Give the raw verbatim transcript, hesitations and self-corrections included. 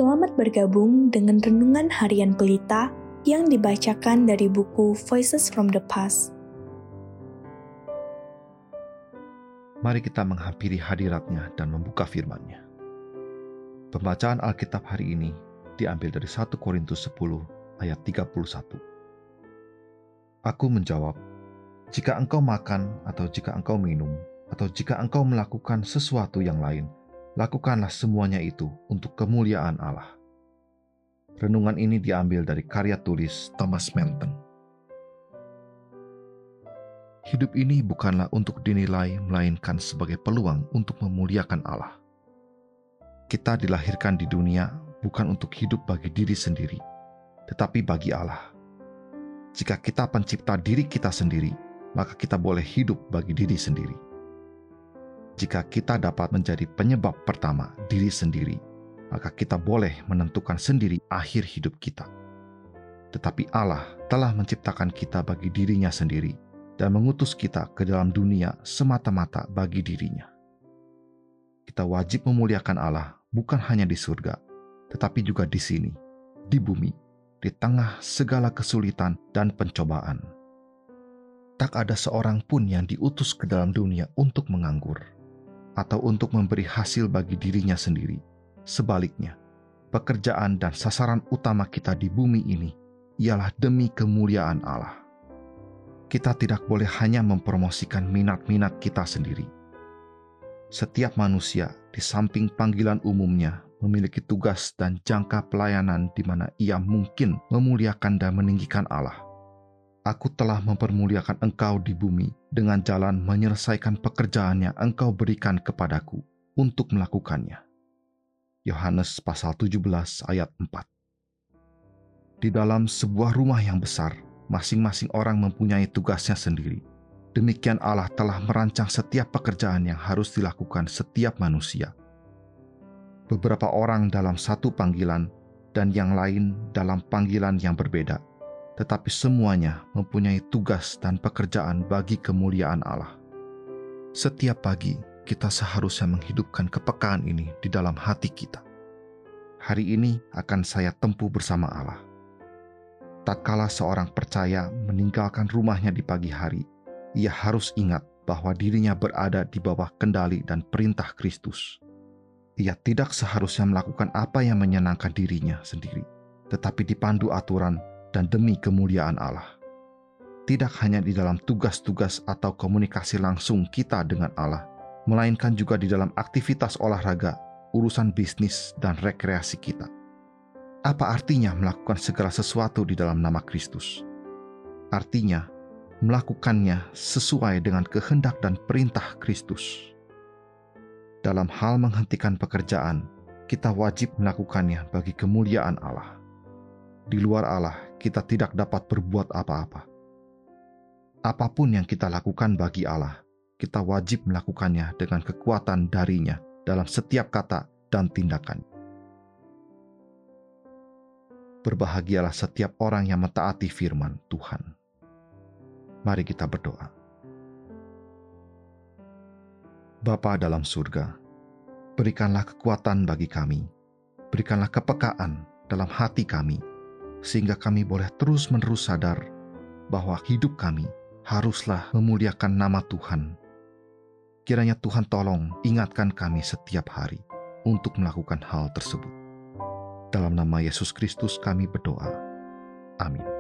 Selamat bergabung dengan Renungan Harian Pelita yang dibacakan dari buku Voices from the Past. Mari kita menghampiri hadirat-Nya dan membuka firman-Nya. Pembacaan Alkitab hari ini diambil dari satu Korintus sepuluh ayat tiga puluh satu. Aku menjawab, jika engkau makan atau jika engkau minum, atau jika engkau melakukan sesuatu yang lain, lakukanlah semuanya itu untuk kemuliaan Allah. Renungan ini diambil dari karya tulis Thomas Manton. Hidup ini bukanlah untuk dinilai, melainkan sebagai peluang untuk memuliakan Allah. Kita dilahirkan di dunia bukan untuk hidup bagi diri sendiri, tetapi bagi Allah. Jika kita pencipta diri kita sendiri, maka kita boleh hidup bagi diri sendiri. Jika kita dapat menjadi penyebab pertama diri sendiri, maka kita boleh menentukan sendiri akhir hidup kita. Tetapi Allah telah menciptakan kita bagi dirinya sendiri dan mengutus kita ke dalam dunia semata-mata bagi dirinya. Kita wajib memuliakan Allah bukan hanya di surga, tetapi juga di sini, di bumi, di tengah segala kesulitan dan pencobaan. Tak ada seorang pun yang diutus ke dalam dunia untuk menganggur atau untuk memberi hasil bagi dirinya sendiri. Sebaliknya, pekerjaan dan sasaran utama kita di bumi ini ialah demi kemuliaan Allah. Kita tidak boleh hanya mempromosikan minat-minat kita sendiri. Setiap manusia di samping panggilan umumnya memiliki tugas dan jangka pelayanan di mana ia mungkin memuliakan dan meninggikan Allah. Aku telah mempermuliakan engkau di bumi dengan jalan menyelesaikan pekerjaan yang engkau berikan kepadaku untuk melakukannya. Yohanes pasal tujuh belas ayat empat. Di dalam sebuah rumah yang besar, masing-masing orang mempunyai tugasnya sendiri. Demikian Allah telah merancang setiap pekerjaan yang harus dilakukan setiap manusia. Beberapa orang dalam satu panggilan dan yang lain dalam panggilan yang berbeda. Tetapi semuanya mempunyai tugas dan pekerjaan bagi kemuliaan Allah. Setiap pagi, kita seharusnya menghidupkan kepekaan ini di dalam hati kita. Hari ini akan saya tempuh bersama Allah. Tatkala seorang percaya meninggalkan rumahnya di pagi hari, ia harus ingat bahwa dirinya berada di bawah kendali dan perintah Kristus. Ia tidak seharusnya melakukan apa yang menyenangkan dirinya sendiri, tetapi dipandu aturan dan demi kemuliaan Allah. Tidak hanya di dalam tugas-tugas atau komunikasi langsung kita dengan Allah, melainkan juga di dalam aktivitas olahraga, urusan bisnis, dan rekreasi kita. Apa artinya melakukan segala sesuatu di dalam nama Kristus? Artinya, melakukannya sesuai dengan kehendak dan perintah Kristus. Dalam hal menghentikan pekerjaan, kita wajib melakukannya bagi kemuliaan Allah. Di luar Allah, kita tidak dapat berbuat apa-apa. Apapun yang kita lakukan bagi Allah, kita wajib melakukannya dengan kekuatan darinya dalam setiap kata dan tindakan. Berbahagialah setiap orang yang mentaati firman Tuhan. Mari kita berdoa. Bapa dalam surga, berikanlah kekuatan bagi kami, berikanlah kepekaan dalam hati kami, sehingga kami boleh terus-menerus sadar bahwa hidup kami haruslah memuliakan nama Tuhan. Kiranya Tuhan tolong ingatkan kami setiap hari untuk melakukan hal tersebut. Dalam nama Yesus Kristus kami berdoa. Amin.